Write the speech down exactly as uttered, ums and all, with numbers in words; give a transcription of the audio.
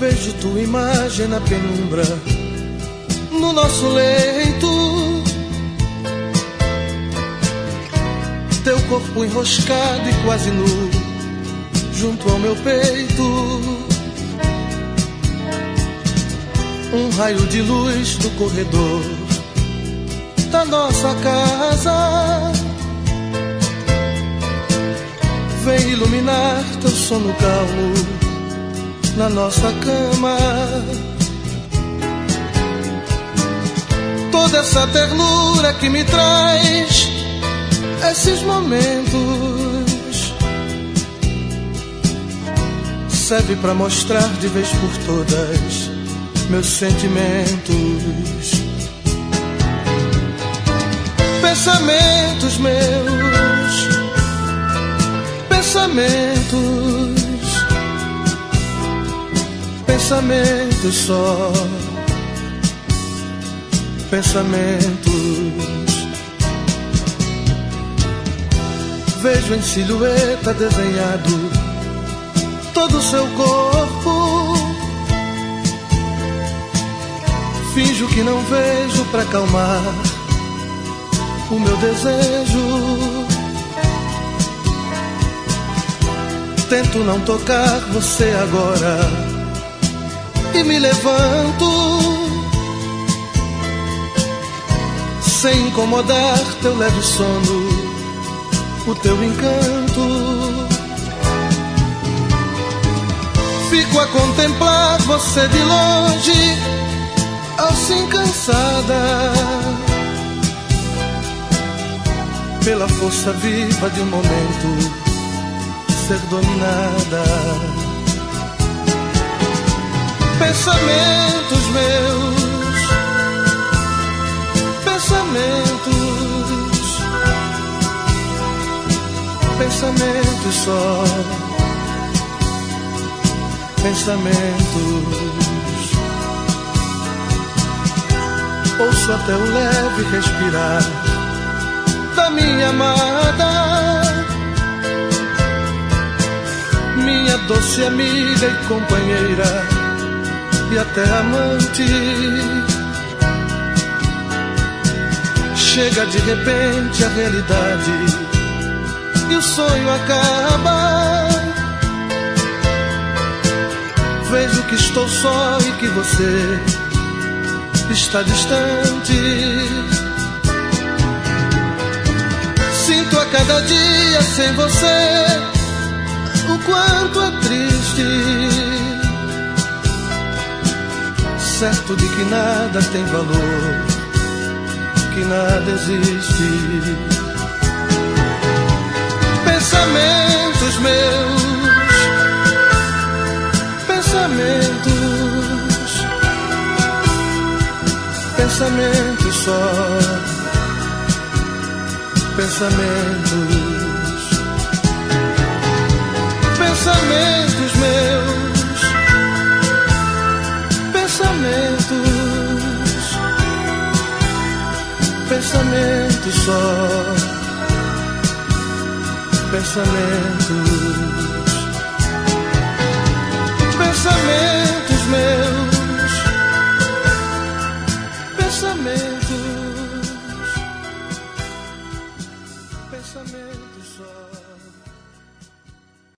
Vejo tua imagem na penumbra, no nosso leito, teu corpo enroscado e quase nu, junto ao meu peito. Um raio de luz do corredor da nossa casa vem iluminar teu sono calmo na nossa cama. Toda essa ternura que me traz esses momentos serve pra mostrar de vez por todas meus sentimentos. Pensamentos meus, pensamentos, pensamentos só, pensamentos. Vejo em silhueta desenhado todo o seu corpo. Finjo que não vejo pra acalmar o meu desejo. Tento não tocar você agora e me levanto sem incomodar teu leve sono, o teu encanto. Fico a contemplar você de longe, assim cansada pela força viva de um momento ser dominada. Pensamentos meus, pensamentos, pensamentos só, pensamentos. Ouço até o leve respirar da minha amada, minha doce amiga e companheira e até amante. Chega de repente a realidade e o sonho acaba. Vejo que estou só e que você está distante. Sinto a cada dia sem você o quanto é triste, certo de que nada tem valor, que nada existe. Pensamentos meus, pensamentos, pensamentos só, pensamentos. Pensamentos meus, pensamentos, pensamentos só, pensamentos. Pensamentos meus, pensamentos, pensamentos só.